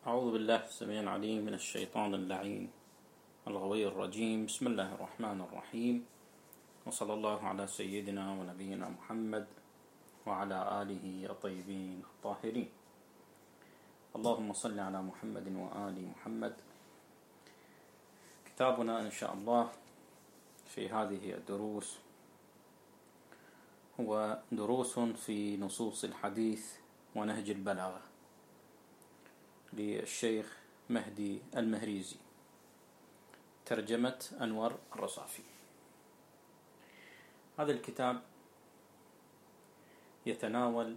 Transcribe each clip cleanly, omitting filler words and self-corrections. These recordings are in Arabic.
أعوذ بالله السميع العليم من الشيطان اللعين الغوي الرجيم. بسم الله الرحمن الرحيم، وصلى الله على سيدنا ونبينا محمد وعلى آله الطيبين الطاهرين. اللهم صل على محمد وآل محمد. كتابنا إن شاء الله في هذه الدروس هو دروس في نصوص الحديث ونهج البلاغة للشيخ مهدي المهريزي، ترجمة أنور الرصافي. هذا الكتاب يتناول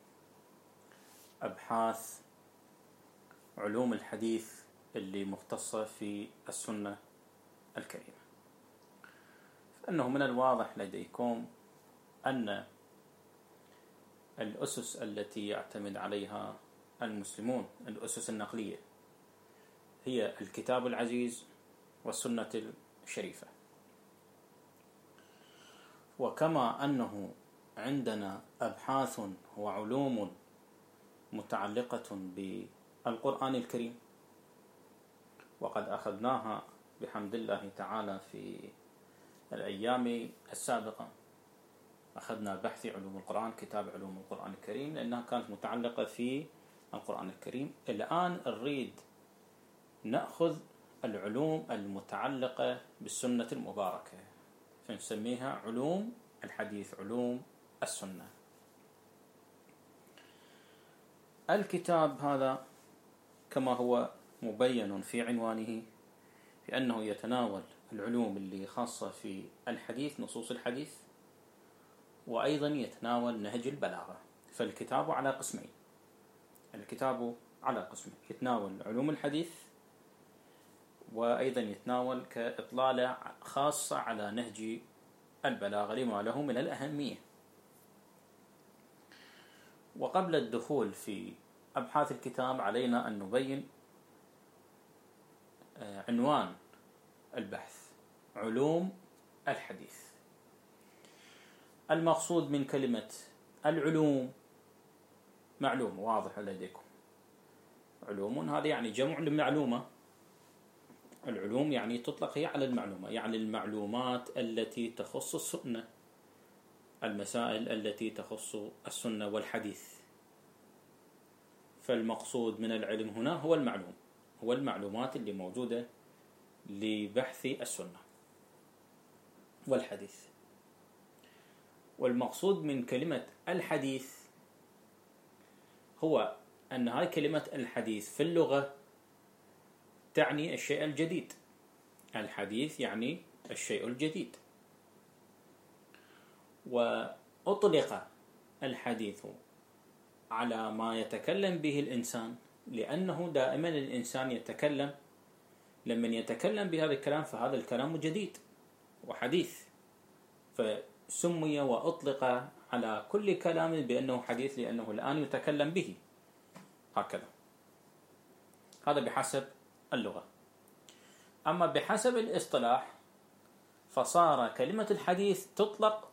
أبحاث علوم الحديث اللي مختصة في السنة الكريمة. فإنه من الواضح لديكم أن الأسس التي يعتمد عليها المسلمون، الأسس النقلية، هي الكتاب العزيز والسنة الشريفة. وكما أنه عندنا أبحاث وعلوم متعلقة بالقرآن الكريم، وقد أخذناها بحمد الله تعالى في الأيام السابقة، أخذنا بحث علوم القرآن، كتاب علوم القرآن الكريم، لأنها كانت متعلقة في القرآن الكريم. الآن نريد نأخذ العلوم المتعلقة بالسنة المباركة، فنسميها علوم الحديث، علوم السنة. الكتاب هذا كما هو مبين في عنوانه بأنه يتناول العلوم اللي خاصة في الحديث، نصوص الحديث، وأيضا يتناول نهج البلاغة. فالكتاب على قسمين، الكتاب على قسمين، يتناول علوم الحديث وأيضا يتناول كإطلالة خاصة على نهج البلاغة لما له من الأهمية. وقبل الدخول في أبحاث الكتاب علينا أن نبين عنوان البحث: علوم الحديث. المقصود من كلمة العلوم معلوم واضح لديكم، علوم هذا يعني جمع لمعلومة. العلوم يعني تطلق هي على المعلومة، يعني المعلومات التي تخص السنة، المسائل التي تخص السنة والحديث. فالمقصود من العلم هنا هو المعلوم، هو المعلومات اللي موجودة لبحث السنة والحديث. والمقصود من كلمة الحديث هو أن هاي كلمة الحديث في اللغة تعني الشيء الجديد. الحديث يعني الشيء الجديد. وأطلق الحديث على ما يتكلم به الإنسان، لأنه دائما الإنسان يتكلم، لمن يتكلم بهذا الكلام فهذا الكلام جديد وحديث، فسمي وأطلق على كل كلام بأنه حديث لأنه الآن يتكلم به. هكذا، هذا بحسب اللغة. أما بحسب الاصطلاح فصار كلمة الحديث تطلق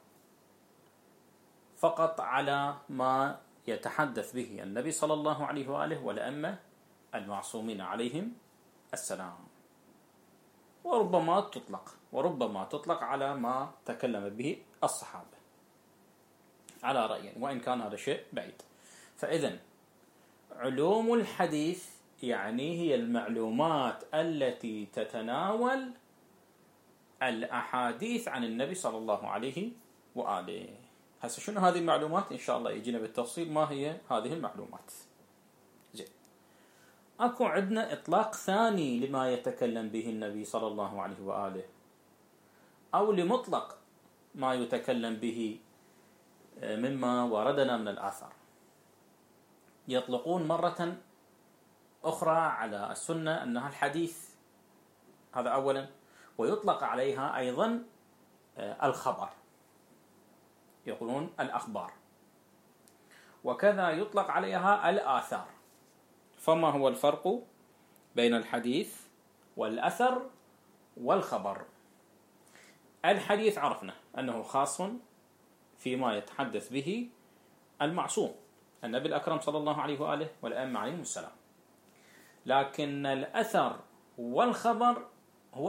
فقط على ما يتحدث به النبي صلى الله عليه وآله والأئمة المعصومين عليهم السلام، وربما تطلق على ما تكلم به الصحابة على رأيين، وإن كان هذا شيء بعيد. فإذن علوم الحديث يعني هي المعلومات التي تتناول الأحاديث عن النبي صلى الله عليه وآله. هسه شنو هذه المعلومات؟ إن شاء الله يجينا بالتفصيل ما هي هذه المعلومات. زين، أكو عندنا إطلاق ثاني لما يتكلم به النبي صلى الله عليه وآله، أو لمطلق ما يتكلم به مما وردنا من الآثار. يطلقون مرة أخرى على السنة أنها الحديث، هذا أولا، ويطلق عليها أيضا الخبر، يقولون الأخبار، وكذا يطلق عليها الآثار. فما هو الفرق بين الحديث والأثر والخبر؟ الحديث عرفنا أنه خاص فيما يتحدث به المعصوم النبي الأكرم صلى الله عليه وآله والأئمة عليهم السلام. لكن الأثر والخبر هو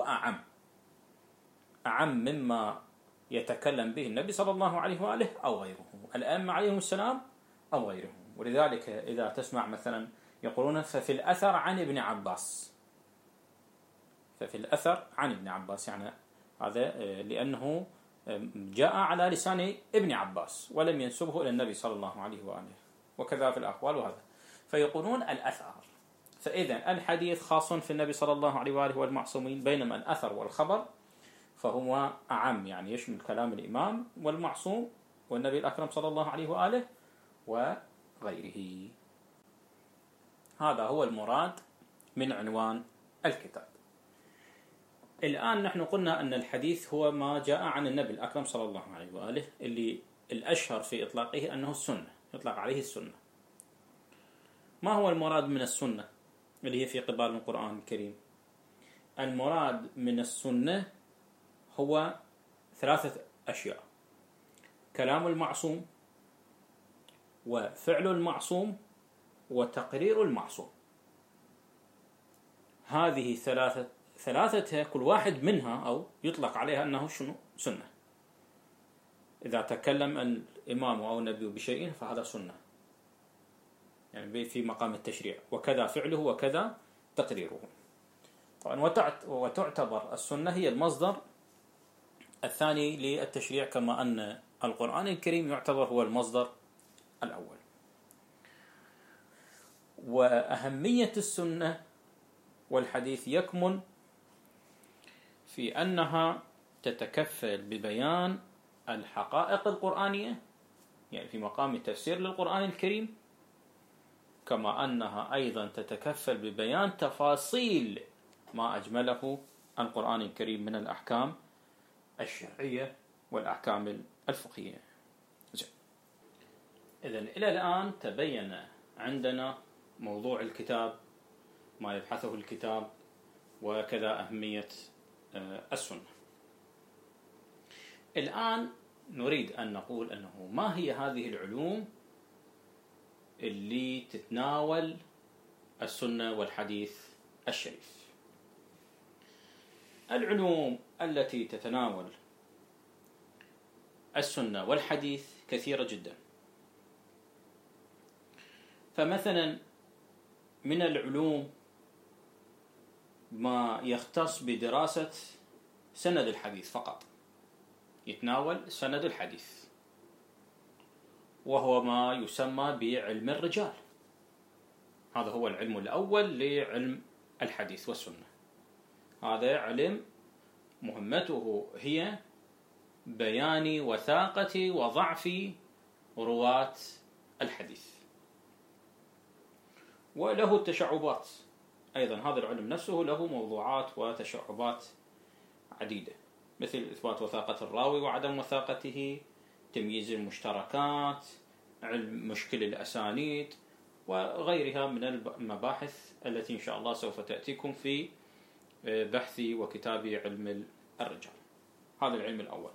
أعم مما يتكلم به النبي صلى الله عليه وآله أو غيره، الأئمة عليهم السلام أو غيرهم. ولذلك إذا تسمع مثلا يقولون ففي الأثر عن ابن عباس، ففي الأثر عن ابن عباس، يعني هذا لأنه جاء على لسان ابن عباس ولم ينسبه إلى النبي صلى الله عليه وآله، وكذا في الأقوال وهذا، فيقولون الأثر. فإذا الحديث خاص في النبي صلى الله عليه وآله والمعصومين، بينما الأثر والخبر فهو أعم، يعني يشمل كلام الإمام والمعصوم والنبي الأكرم صلى الله عليه وآله وغيره. هذا هو المراد من عنوان الكتاب. الآن نحن قلنا أن الحديث هو ما جاء عن النبي الأكرم صلى الله عليه وآله، اللي الأشهر في إطلاقه أنه السنة، يطلق عليه السنة. ما هو المراد من السنة اللي هي في قبال القرآن الكريم؟ المراد من السنة هو 3 أشياء: كلام المعصوم، وفعل المعصوم، وتقرير المعصوم. هذه ثلاثة كل واحد منها أو يطلق عليها أنه شنو؟ سنة. إذا تكلم الإمام أو النبي بشيء فهذا سنة، يعني في مقام التشريع، وكذا فعله وكذا تقريره. طبعا وتعتبر السنة هي المصدر الثاني للتشريع، كما أن القرآن الكريم يعتبر هو المصدر الأول. وأهمية السنة والحديث يكمن في أنها تتكفل ببيان الحقائق القرآنية، يعني في مقام التفسير للقرآن الكريم، كما أنها أيضا تتكفل ببيان تفاصيل ما أجمله القرآن الكريم من الأحكام الشرعية والأحكام الفقهية. إذن إلى الآن تبين عندنا موضوع الكتاب، ما يبحثه الكتاب، وكذا أهمية السنة. الآن نريد أن نقول أنه ما هي هذه العلوم اللي تتناول السنة والحديث الشريف. العلوم التي تتناول السنة والحديث كثيرة جدا. فمثلا من العلوم ما يختص بدراسة سند الحديث فقط، يتناول سند الحديث، وهو ما يسمى بعلم الرجال. هذا هو العلم الأول لعلم الحديث والسنة. هذا علم مهمته هي بيان وثاقة وضعف رواة الحديث، وله التشعبات أيضا. هذا العلم نفسه له موضوعات وتشعبات عديدة، مثل إثبات وثاقة الراوي وعدم وثاقته، تمييز المشتركات، علم مشكل الأسانيد، وغيرها من المباحث التي إن شاء الله سوف تأتيكم في بحثي وكتابي علم الرجال. هذا العلم الأول.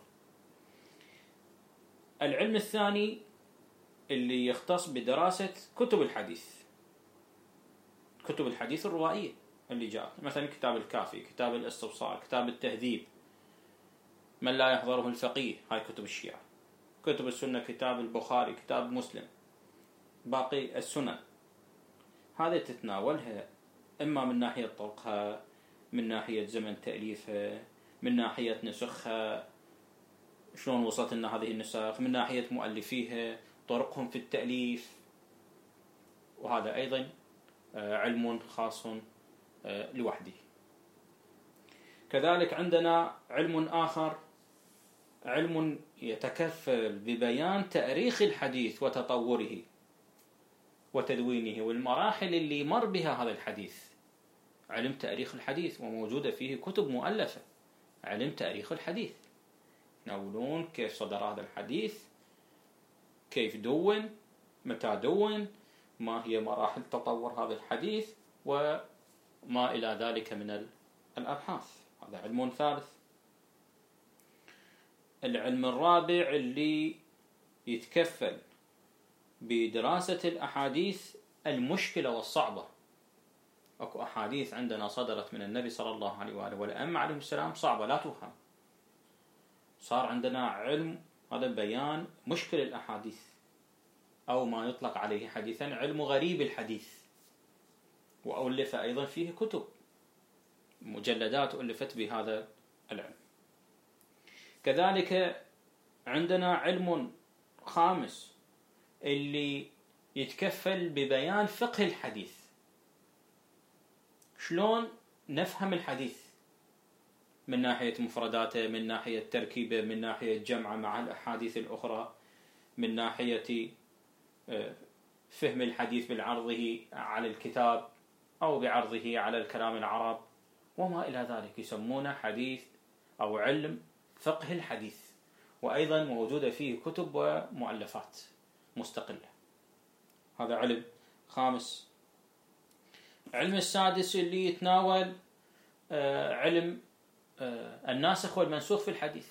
العلم الثاني اللي يختص بدراسة كتب الحديث، كتب الحديث الروائية اللي جاءت، مثلا كتاب الكافي، كتاب الاستبصار، كتاب التهذيب، من لا يحضره الفقيه، هاي كتب الشيعة. كتب السنة، كتاب البخاري، كتاب مسلم، باقي السنن. هذه تتناولها إما من ناحية طرقها، من ناحية زمن تأليفها، من ناحية نسخها، شلون وصلت لنا هذه النسخ، من ناحية مؤلفيها، طرقهم في التأليف. وهذا أيضا علم خاص لوحده. كذلك عندنا علم آخر، علم يتكفل ببيان تاريخ الحديث وتطوره وتدوينه والمراحل اللي مر بها هذا الحديث. علم تاريخ الحديث، وموجودة فيه كتب مؤلفة. علم تاريخ الحديث، يناولون كيف صدر هذا الحديث، كيف دون، متى دون، ما هي مراحل تطور هذا الحديث، وما إلى ذلك من الأبحاث. هذا علم ثالث. العلم الرابع اللي يتكفل بدراسة الأحاديث المشكلة والصعبة، أكو أحاديث عندنا صدرت من النبي صلى الله عليه وآله والأئمة عليهم السلام صعبة لا تفهم. صار عندنا علم، هذا بيان مشكل الأحاديث، أو ما يطلق عليه حديثا علم غريب الحديث. وألف أيضا فيه كتب، مجلدات ألفت بهذا العلم. كذلك عندنا علم خامس اللي يتكفل ببيان فقه الحديث، شلون نفهم الحديث من ناحية مفرداته، من ناحية تركيبه، من ناحية جمعه مع الأحاديث الأخرى، من ناحية فهم الحديث بعرضه على الكتاب أو بعرضه على الكلام العرب وما إلى ذلك. يسمونه حديث أو علم فقه الحديث، وأيضا موجودة فيه كتب ومؤلفات مستقلة. هذا علم خامس. علم السادس اللي يتناول علم الناسخ والمنسوخ في الحديث،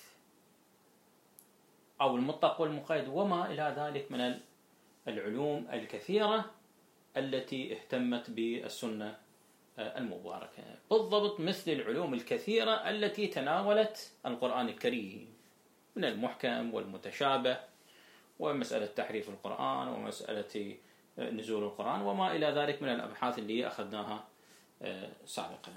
أو المطلق والمقيد وما إلى ذلك من العلوم الكثيرة التي اهتمت بالسنة المباركة، بالضبط مثل العلوم الكثيرة التي تناولت القرآن الكريم من المحكم والمتشابه، ومسألة تحريف القرآن، ومسألة نزول القرآن وما إلى ذلك من الأبحاث اللي أخذناها سابقا.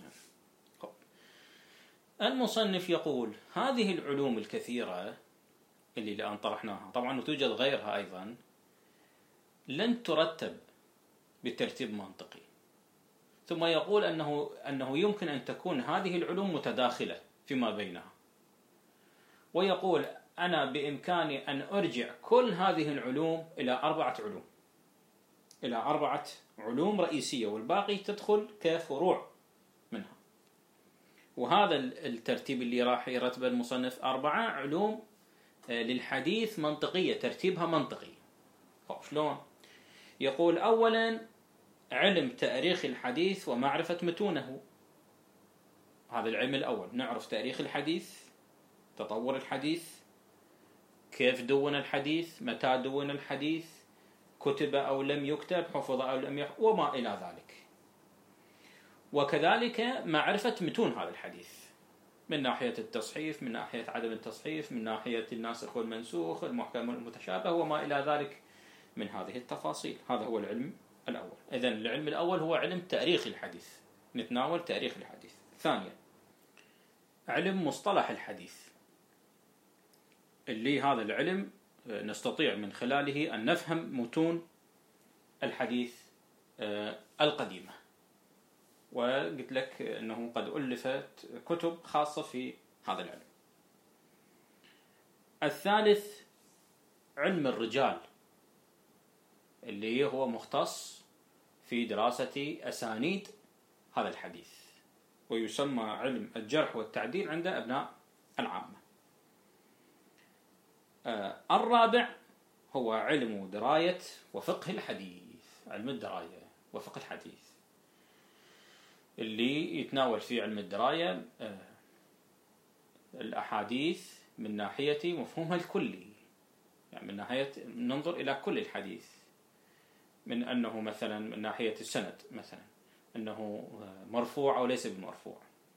المصنف يقول هذه العلوم الكثيرة اللي الآن طرحناها، طبعا وتوجد غيرها أيضا، لن ترتب بترتيب منطقي. ثم يقول أنه يمكن أن تكون هذه العلوم متداخلة فيما بينها، ويقول أنا بإمكاني أن أرجع كل هذه العلوم إلى 4 علوم، إلى 4 علوم رئيسية، والباقي تدخل كفروع منها. وهذا الترتيب اللي راح يرتب المصنف 4 علوم للحديث منطقية، ترتيبها منطقي. شلون؟ يقول أولا علم تاريخ الحديث ومعرفة متونه. هذا العلم الأول، نعرف تاريخ الحديث، تطور الحديث، كيف دون الحديث، متى دون الحديث، كتب أو لم يكتب، حفظ أو لم يحفظ وما إلى ذلك. وكذلك معرفة متون هذا الحديث من ناحية التصحيف، من ناحية عدم التصحيف، من ناحية الناسخ والمنسوخ، المحكم والمتشابه وما إلى ذلك من هذه التفاصيل. هذا هو العلم الأول. إذن العلم الأول هو علم تاريخ الحديث، نتناول تاريخ الحديث. ثانيا علم مصطلح الحديث، اللي هذا العلم نستطيع من خلاله أن نفهم متون الحديث القديمة، وقلت لك أنه قد ألفت كتب خاصة في هذا العلم. الثالث علم الرجال، اللي هو مختص في دراسة أسانيد هذا الحديث، ويسمى علم الجرح والتعديل عند أبناء العامة. الرابع هو علم دراية وفقه الحديث، علم الدراية وفقه الحديث، اللي يتناول فيه علم الدراية الأحاديث من ناحية مفهومها الكلي، يعني من ناحية ننظر إلى كل الحديث، من أنه مثلا من ناحية السند، مثلا أنه مرفوع أو ليس بمرفوع،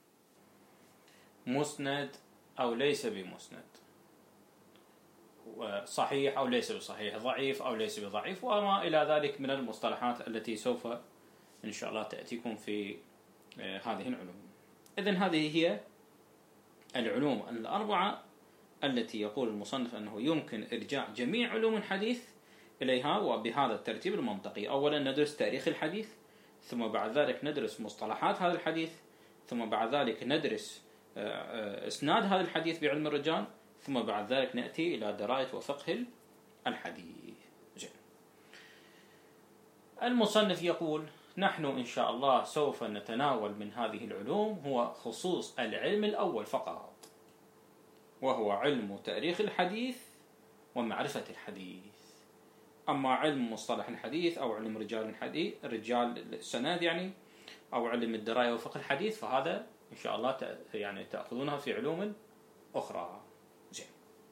مسند أو ليس بمسند، صحيح أو ليس بصحيح، ضعيف أو ليس بضعيف، وما إلى ذلك من المصطلحات التي سوف إن شاء الله تأتيكم في هذه العلوم. إذن هذه هي العلوم 4 التي يقول المصنف أنه يمكن إرجاع جميع علوم الحديث إليها، وبهذا الترتيب المنطقي. أولا ندرس تاريخ الحديث، ثم بعد ذلك ندرس مصطلحات هذا الحديث، ثم بعد ذلك ندرس إسناد هذا الحديث بعلم الرجال، ثم بعد ذلك نأتي إلى دراية وفقه الحديث. جميل. المصنف يقول نحن إن شاء الله سوف نتناول من هذه العلوم هو خصوص العلم الأول فقط، وهو علم تاريخ الحديث ومعرفة الحديث. أما علم مصطلح الحديث أو علم رجال الحديث، رجال السند يعني، أو علم الدراية وفقه الحديث، فهذا إن شاء الله يعني تأخذونها في علوم أخرى. زين.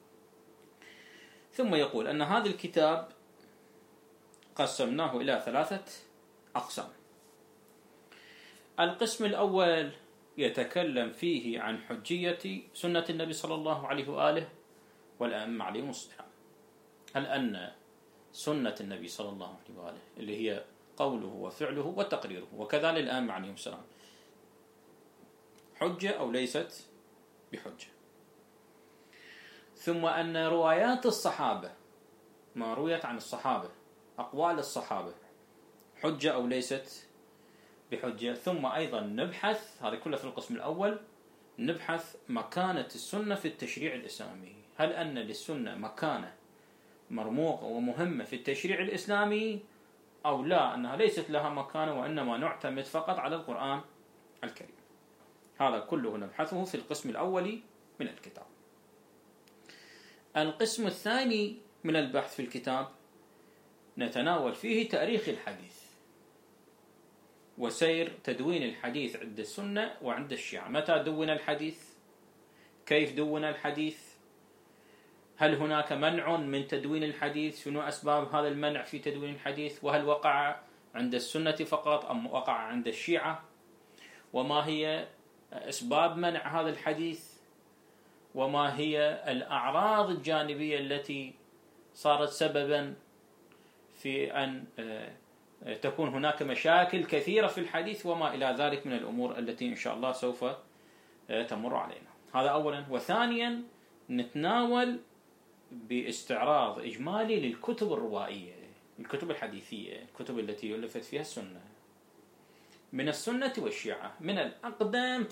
ثم يقول أن هذا الكتاب قسمناه إلى 3 أقسام. القسم الأول يتكلم فيه عن حجية سنة النبي صلى الله عليه وآله والأئمة عليهم السلام. هل أن سنة النبي صلى الله عليه وآله اللي هي قوله وفعله وتقريره وكذلك الأئمة عليهم السلام حجة أو ليست بحجة؟ ثم أن روايات الصحابة، ما رويت عن الصحابة، أقوال الصحابة، حجة أو ليست بحجة. ثم أيضا نبحث، هذا كله في القسم الأول، نبحث مكانة السنة في التشريع الإسلامي. هل أن للسنة مكانة مرموقة ومهمة في التشريع الإسلامي أو لا، أنها ليست لها مكانة وإنما نعتمد فقط على القرآن الكريم؟ هذا كله نبحثه في القسم الأول من الكتاب. القسم الثاني من البحث في الكتاب نتناول فيه تاريخ الحديث وسير تدوين الحديث عند السنة وعند الشيعة. متى دون الحديث؟ كيف دون الحديث؟ هل هناك منع من تدوين الحديث؟ شنو أسباب هذا المنع في تدوين الحديث؟ وهل وقع عند السنة فقط أم وقع عند الشيعة؟ وما هي أسباب منع هذا الحديث؟ وما هي الأعراض الجانبية التي صارت سببا في أن تكون هناك مشاكل كثيرة في الحديث وما إلى ذلك من الأمور التي إن شاء الله سوف تمر علينا. هذا أولا. وثانيا نتناول باستعراض إجمالي للكتب الروائية، الكتب الحديثية، الكتب التي ألفت فيها السنة من السنة والشيعة، من الأقدم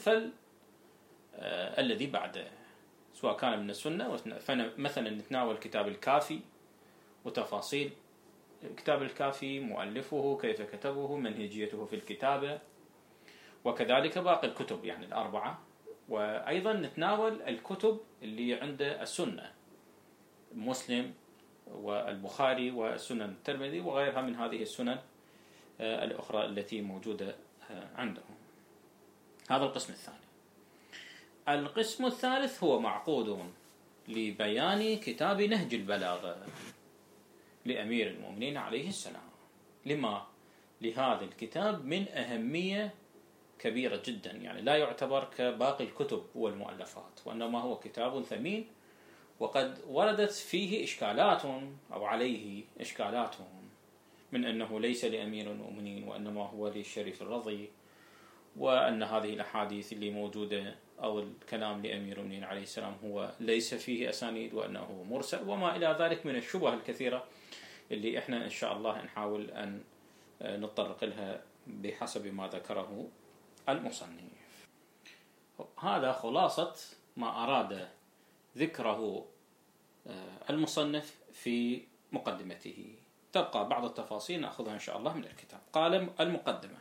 الذي بعده، سواء كان من السنة. فمثلا نتناول كتاب الكافي وتفاصيل كتاب الكافي، مؤلفه، كيف كتبه، منهجيته في الكتابة، وكذلك باقي الكتب يعني الأربعة. وأيضا نتناول الكتب اللي عند السنة، مسلم والبخاري والسنن الترمذي وغيرها من هذه السنن الأخرى التي موجودة عندهم. هذا القسم الثاني. القسم الثالث هو معقود لبيان كتاب نهج البلاغة لأمير المؤمنين عليه السلام. لما؟ لهذا الكتاب من أهمية كبيرة جدا، يعني لا يعتبر كباقي الكتب والمؤلفات، وإنما هو كتاب ثمين، وقد وردت فيه إشكالات أو عليه إشكالات من أنه ليس لأمير المؤمنين وإنما هو للشريف الرضي، وأن هذه الأحاديث اللي موجودة أو الكلام لأمير المؤمنين عليه السلام هو ليس فيه أسانيد وأنه مرسل، وما إلى ذلك من الشبه الكثيرة اللي إحنا إن شاء الله نحاول أن نتطرق لها بحسب ما ذكره المصنف. هذا خلاصة ما أراد ذكره المصنف في مقدمته. تبقى بعض التفاصيل نأخذها إن شاء الله من الكتاب. قال المقدمة: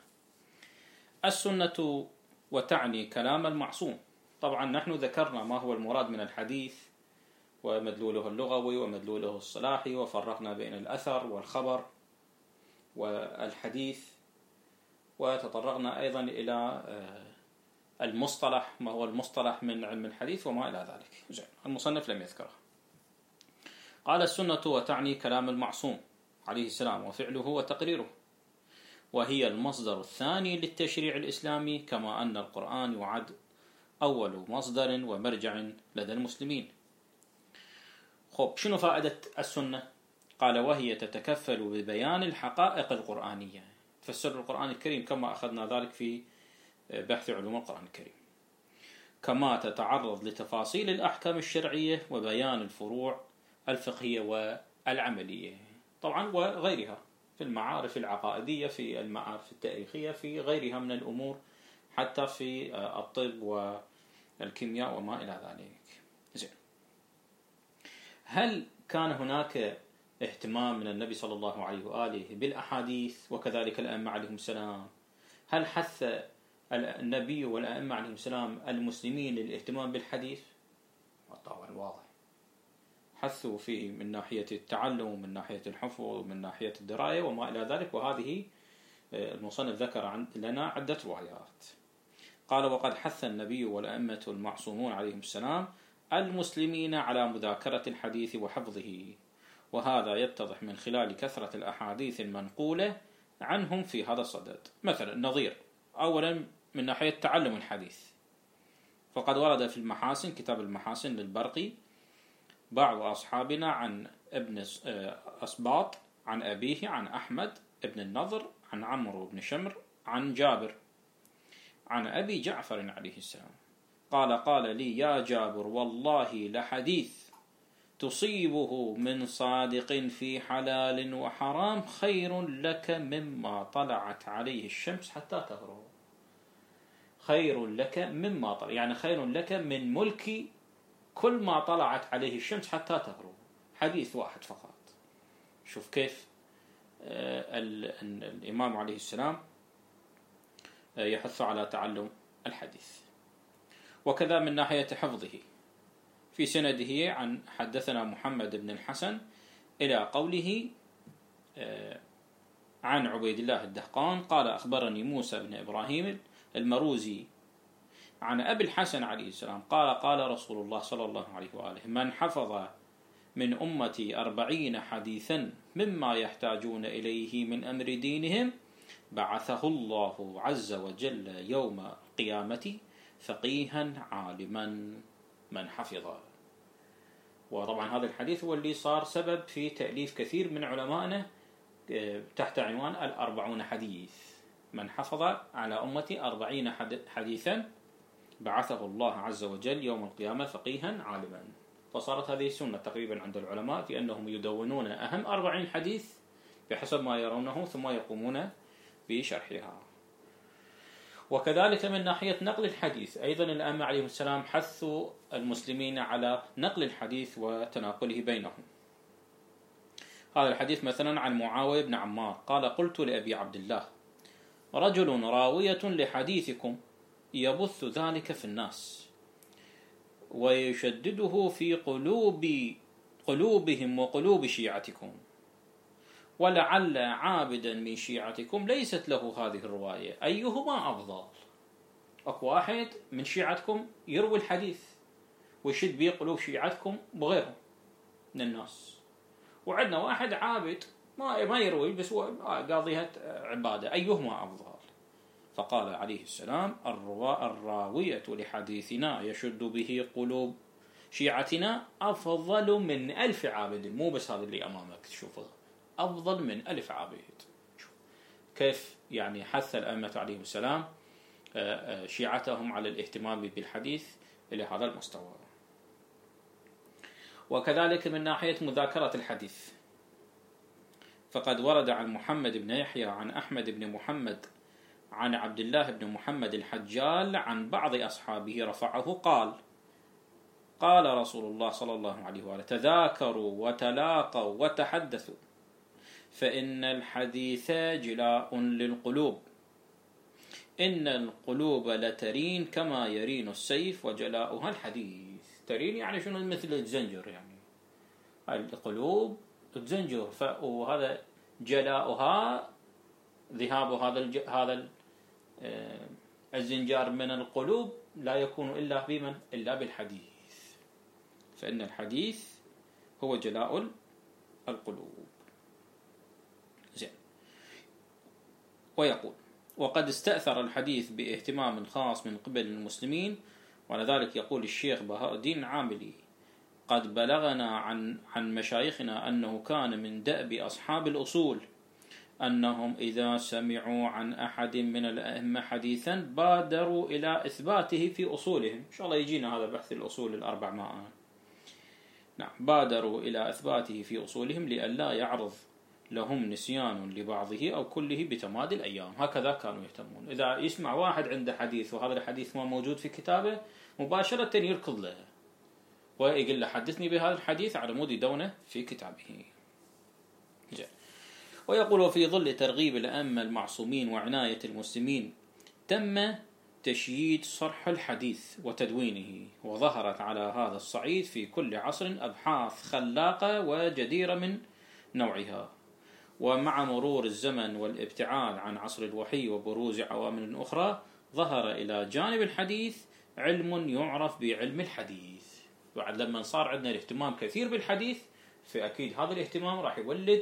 السنة وتعني كلام المعصوم. طبعا نحن ذكرنا ما هو المراد من الحديث ومدلوله اللغوي ومدلوله الصلاحي، وفرقنا بين الأثر والخبر والحديث، وتطرقنا أيضا إلى المصطلح، ما هو المصطلح من علم الحديث وما إلى ذلك. زين، المصنف لم يذكره. قال: السنة وتعني كلام المعصوم عليه السلام وفعله وتقريره، وهي المصدر الثاني للتشريع الإسلامي، كما أن القرآن يعد أول مصدر ومرجع لدى المسلمين. خب، شنو فائدة السنة؟ قال: وهي تتكفل ببيان الحقائق القرآنية، تفسر القرآن الكريم كما أخذنا ذلك في بحث علوم القرآن الكريم، كما تتعرض لتفاصيل الأحكام الشرعية وبيان الفروع الفقهية والعملية، طبعا وغيرها في المعارف العقائدية، في المعارف التاريخية، في غيرها من الأمور، حتى في الطب والكيمياء وما إلى ذلك. زين، هل كان هناك اهتمام من النبي صلى الله عليه وآله بالأحاديث وكذلك الأئمة عليهم السلام؟ هل حث النبي والأئمة عليهم السلام المسلمين للاهتمام بالحديث؟ طبعا واضح، حثوا فيه من ناحية التعلم، من ناحية الحفظ، من ناحية الدراية وما إلى ذلك. وهذه المصنف ذكر لنا عدة روايات. قال: وقد حث النبي والأئمة المعصومون عليهم السلام المسلمين على مذاكرة الحديث وحفظه، وهذا يتضح من خلال كثرة الأحاديث المنقولة عنهم في هذا الصدد. مثلا نظير أولا من ناحية تعلم الحديث، فقد ورد في المحاسن، كتاب المحاسن للبرقي، بعض أصحابنا عن ابن أسباط عن أبيه عن أحمد ابن النضر عن عمرو بن شمر عن جابر عن أبي جعفر عليه السلام قال: قال لي يا جابر: والله لحديث تصيبه من صادق في حلال وحرام خير لك مما طلعت عليه الشمس حتى تغرب. خير لك مما طلع، يعني خير لك من ملك كل ما طلعت عليه الشمس حتى تغرب. حديث واحد فقط. شوف كيف الإمام عليه السلام يحث على تعلم الحديث. وكذا من ناحية حفظه، في سنده عن حدثنا محمد بن الحسن إلى قوله عن عبيد الله الدهقان قال: أخبرني موسى بن إبراهيم المروزي عن أبي الحسن عليه السلام قال: قال رسول الله صلى الله عليه وآله: من حفظ من أمتي 40 حديثا مما يحتاجون إليه من أمر دينهم بعثه الله عز وجل يوم القيامة فقيها عالما. من حفظ. وطبعا هذا الحديث هو اللي صار سبب في تأليف كثير من علمائنا تحت عنوان 40 حديث. من حفظ على أمتي 40 حديثا بعثه الله عز وجل يوم القيامة فقيها عالما. فصارت هذه السنة تقريبا عند العلماء في أنهم يدونون أهم 40 حديث بحسب ما يرونه ثم يقومون بشرحها. وكذلك من ناحية نقل الحديث أيضا الأئمة عليهم السلام حثوا المسلمين على نقل الحديث وتناقله بينهم. هذا الحديث مثلا عن معاوية بن عمار قال: قلت لأبي عبد الله: رجل راوية لحديثكم يبث ذلك في الناس ويشدده في قلوبهم وقلوب شيعتكم، ولعل عابدا من شيعتكم ليست له هذه الرواية، أيهما أفضل؟ أكو واحد من شيعتكم يروي الحديث ويشد به قلوب شيعتكم بغيرهم من الناس، وعندنا واحد عابد ما يروي بس هو قاضيها عبادة، أيهما أفضل؟ فقال عليه السلام: الراوية لحديثنا يشد به قلوب شيعتنا أفضل من 1000 عابد. مو بس هذا اللي أمامك تشوفه، أفضل من 1000 عابد. كيف يعني حث الأئمة عليهم السلام شيعتهم على الاهتمام بالحديث إلى هذا المستوى. وكذلك من ناحية مذاكرة الحديث، فقد ورد عن محمد بن يحيى عن أحمد بن محمد عن عبد الله بن محمد الحجال عن بعض أصحابه رفعه قال: قال رسول الله صلى الله عليه وآله: تذاكروا وتلاقوا وتحدثوا فإن الحديث جلاء للقلوب، إن القلوب لترين كما يرين السيف وجلاؤها الحديث. ترين يعني شنو؟ مثل الزنجر، يعني القلوب تزنجر، وهذا جلاؤها ذهاب هذا الزنجار من القلوب لا يكون إلا بمن؟ إلا بالحديث، فإن الحديث هو جلاء القلوب. زين. ويقول: وقد استأثر الحديث باهتمام خاص من قبل المسلمين، ولذلك يقول الشيخ بهاء الدين عاملي: قد بلغنا عن مشايخنا أنه كان من دأب أصحاب الأصول أنهم إذا سمعوا عن أحد من الأئمة حديثا بادروا إلى إثباته في أصولهم. إن شاء الله يجينا هذا بحث الأصول الأربع. نعم، بادروا إلى إثباته في أصولهم لئلا يعرض لهم نسيان لبعضه أو كله بتمادي الأيام. هكذا كانوا يهتمون. إذا يسمع واحد عنده حديث وهذا الحديث ما موجود في كتابه، مباشرة يركض له ويقول له: حدثني بهذا الحديث، على مود يدونه في كتابه. جاء. ويقول: في ظل ترغيب الأئمة المعصومين وعناية المسلمين تم تشييد صرح الحديث وتدوينه، وظهرت على هذا الصعيد في كل عصر أبحاث خلاقة وجديرة من نوعها. ومع مرور الزمن والابتعاد عن عصر الوحي وبروز عوامل أخرى، ظهر إلى جانب الحديث علم يعرف بعلم الحديث. بعد لما صار عندنا الاهتمام كثير بالحديث، فأكيد هذا الاهتمام راح يولد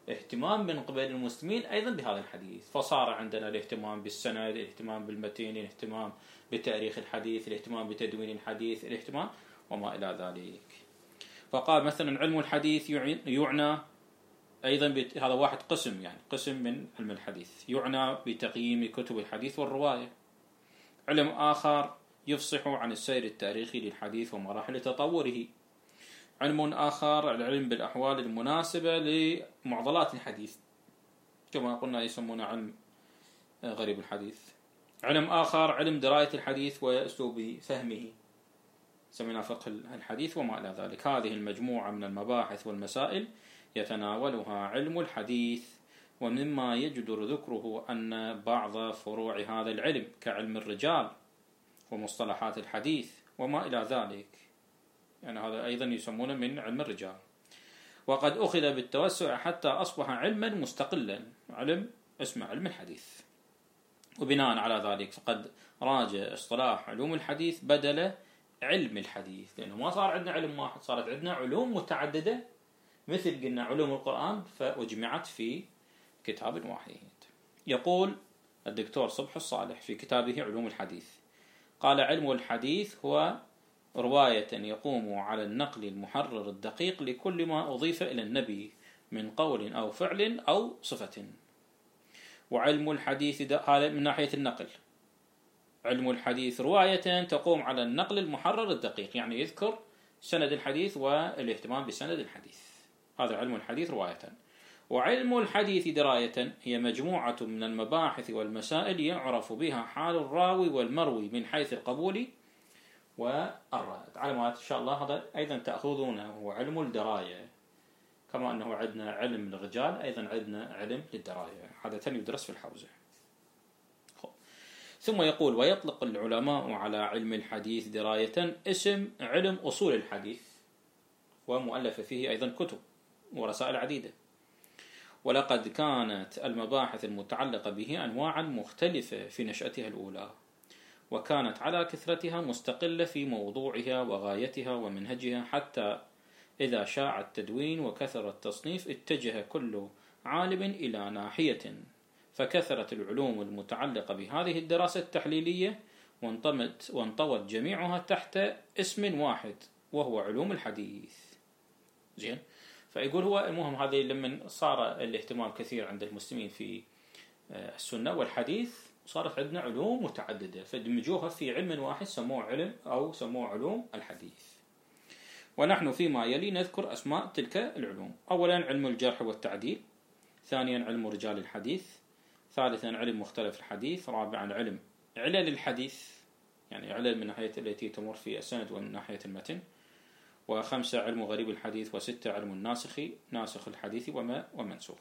اهتمام من قبل المسلمين أيضا بهذا الحديث، فصار عندنا الاهتمام بالسند، الاهتمام بالمتين، الاهتمام بتاريخ الحديث، الاهتمام بتدوين الحديث، الاهتمام وما إلى ذلك. فقال مثلا علم الحديث يعنى أيضا هذا واحد قسم، يعني قسم من علم الحديث، يعنى بتقييم كتب الحديث والرواية. علم آخر يفصح عن السير التاريخي للحديث ومراحل تطوره. علم آخر العلم بالأحوال المناسبة لمعضلات الحديث، كما قلنا يسمونه علم غريب الحديث. علم آخر علم دراية الحديث وأسلوب فهمه، سمينا فقه الحديث وما إلى ذلك. هذه المجموعة من المباحث والمسائل يتناولها علم الحديث، ومما يجدر ذكره أن بعض فروع هذا العلم كعلم الرجال ومصطلحات الحديث وما إلى ذلك، يعني هذا أيضا يسمونه من علم الرجال، وقد أخذ بالتوسع حتى أصبح علما مستقلا، علم اسمه علم الحديث. وبناء على ذلك فقد راج اصطلاح علوم الحديث بدل علم الحديث، لأنه ما صار عندنا علم واحد، صارت عندنا علوم متعددة، مثل قلنا علوم القرآن فأجمعت في كتاب واحد. يقول الدكتور صبح الصالح في كتابه علوم الحديث، قال علم الحديث هو رواية يقوم على النقل المحرر الدقيق لكل ما أضيف إلى النبي من قول أو فعل أو صفة. وعلم الحديث هذا من ناحية النقل، علم الحديث رواية تقوم على النقل المحرر الدقيق، يعني يذكر سند الحديث والاهتمام بسند الحديث، هذا علم الحديث رواية. وعلم الحديث دراية هي مجموعة من المباحث والمسائل يعرف بها حال الراوي والمروي من حيث القبول والرد. علامات إن شاء الله هذا أيضا تأخذونه، هو علم الدراية، كما أنه عندنا علم الرجال أيضا عندنا علم للدراية، عادة يدرس في الحوزة. ثم يقول ويطلق العلماء على علم الحديث دراية اسم علم أصول الحديث، ومؤلف فيه أيضا كتب ورسائل عديدة. ولقد كانت المباحث المتعلقة به أنواعا مختلفة في نشأتها الأولى، وكانت على كثرتها مستقلة في موضوعها وغايتها ومنهجها، حتى إذا شاع التدوين وكثر التصنيف اتجه كل عالم إلى ناحية، فكثرت العلوم المتعلقة بهذه الدراسة التحليلية وانطوت جميعها تحت اسم واحد وهو علوم الحديث. زين، فيقول هو المهم هذه لما صار الاهتمام كثير عند المسلمين في السنة والحديث، صارت عندنا علوم متعددة فدمجوها في علم واحد سموه علم أو سموه علوم الحديث. ونحن فيما يلي نذكر أسماء تلك العلوم. أولا علم الجرح والتعديل، ثانيا علم رجال الحديث، ثالثا علم مختلف الحديث، رابعا علم علل الحديث، يعني علل من ناحية التي تمر في السند ومن ناحية المتن، وخمسة علم غريب الحديث، وستة علم ناسخ الحديث ومنسوخه.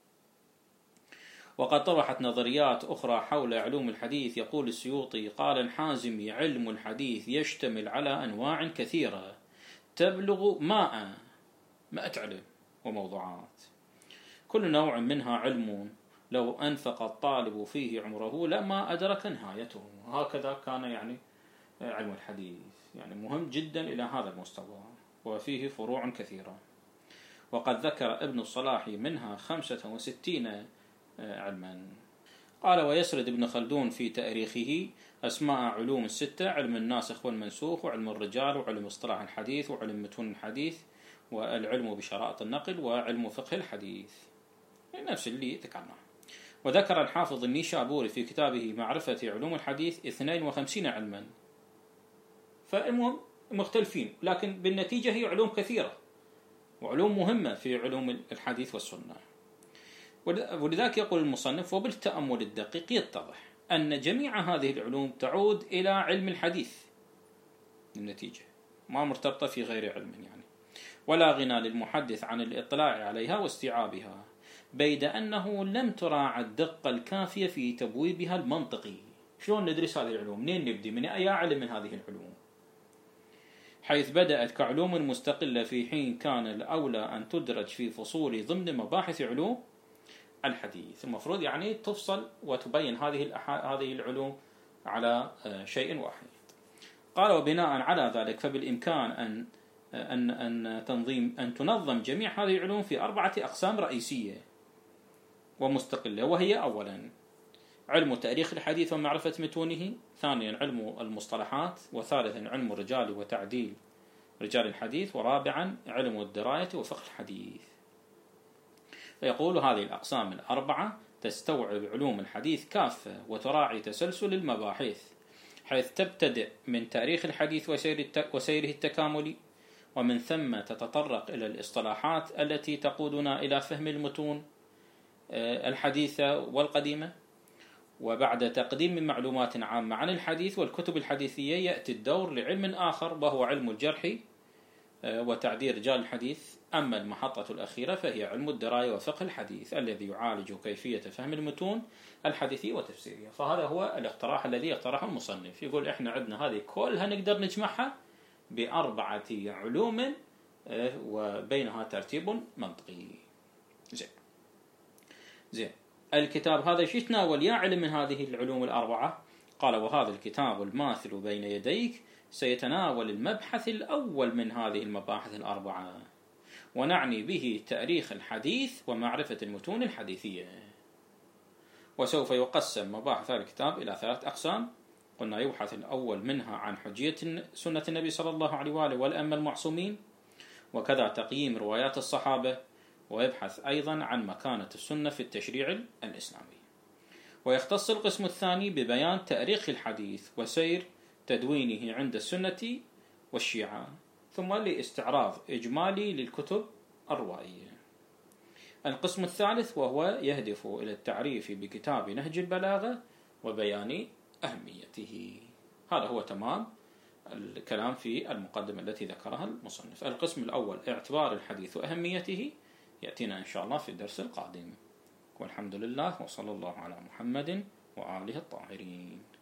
وقد طرحت نظريات أخرى حول علوم الحديث. يقول السيوطي قال الحازمي علم الحديث يشتمل على أنواع كثيرة تبلغ 100 علم وموضوعات، كل نوع منها علم لو أنفق الطالب فيه عمره لما أدرك نهايته. هكذا كان يعني علم الحديث، يعني مهم جدا إلى هذا المستوى، وفيه فروع كثيرة. وقد ذكر ابن الصلاح منها 65 علما. قال ويسرد ابن خلدون في تاريخه أسماء علوم الستة: علم الناسخ والمنسوخ، وعلم الرجال، وعلم اصطلاح الحديث، وعلم متون الحديث، والعلم بشرائط النقل، وعلم فقه الحديث، نفس اللي ذكرناه. وذكر الحافظ النيشابوري في كتابه معرفة علوم الحديث 52 علما. فالمهم مختلفين، لكن بالنتيجة هي علوم كثيرة وعلوم مهمة في علوم الحديث والسنة. ولذلك يقول المصنف وبالتأمل الدقيق يتضح أن جميع هذه العلوم تعود إلى علم الحديث، النتيجة ما مرتبطة في غير علم يعني، ولا غنى للمحدث عن الإطلاع عليها واستيعابها، بيد أنه لم تراعى الدقة الكافية في تبويبها المنطقي. شلون ندرس هذه العلوم؟ منين نبدي؟ من أي علم من هذه العلوم؟ حيث بدأت كعلوم مستقلة في حين كان الأولى أن تدرج في فصول ضمن مباحث علوم الحديث. المفروض يعني تفصل وتبين هذه العلوم على شيء واحد. قال وبناء على ذلك فبالإمكان أن تنظم جميع هذه العلوم في 4 أقسام رئيسية. ومستقلة، وهي أولا علم تاريخ الحديث ومعرفة متونه، ثانيا علم المصطلحات، وثالثا علم الرجال وتعديل رجال الحديث، ورابعا علم الدراية وفقه الحديث. فيقول هذه الأقسام الأربعة تستوعب علوم الحديث كافة وتراعي تسلسل المباحث، حيث تبتدئ من تاريخ الحديث وسيره التكاملي، ومن ثم تتطرق إلى الإصطلاحات التي تقودنا إلى فهم المتون الحديثة والقديمة. وبعد تقديم معلومات عامة عن الحديث والكتب الحديثية يأتي الدور لعلم آخر وهو علم الجرح وتعديل رجال الحديث. أما المحطة الأخيرة فهي علم الدراية وفقه الحديث الذي يعالج كيفية فهم المتون الحديثية وتفسيرها. فهذا هو الاقتراح الذي اقترحه المصنف، يقول إحنا عندنا هذه كلها نقدر نجمعها بأربعة علوم وبينها ترتيب منطقي. زين الكتاب هذا شو يتناول يا علم من هذه العلوم الأربعة؟ قال وهذا الكتاب الماثل بين يديك سيتناول المبحث الأول من هذه المباحث الأربعة، ونعني به تاريخ الحديث ومعرفة المتون الحديثية. وسوف يقسم مباحث هذا الكتاب إلى 3 أقسام. قلنا يبحث الأول منها عن حجية سنة النبي صلى الله عليه وآله والأئمة المعصومين، وكذا تقييم روايات الصحابة، ويبحث أيضا عن مكانة السنة في التشريع الإسلامي. ويختص القسم الثاني ببيان تاريخ الحديث وسير تدوينه عند السنة والشيعة، ثم لاستعراض إجمالي للكتب الروائية. القسم الثالث وهو يهدف إلى التعريف بكتاب نهج البلاغة وبيان أهميته. هذا هو تمام الكلام في المقدمة التي ذكرها المصنف. القسم الأول اعتبار الحديث وأهميته يأتينا إن شاء الله في الدرس القادم. والحمد لله، وصلى الله على محمد وآله الطاهرين.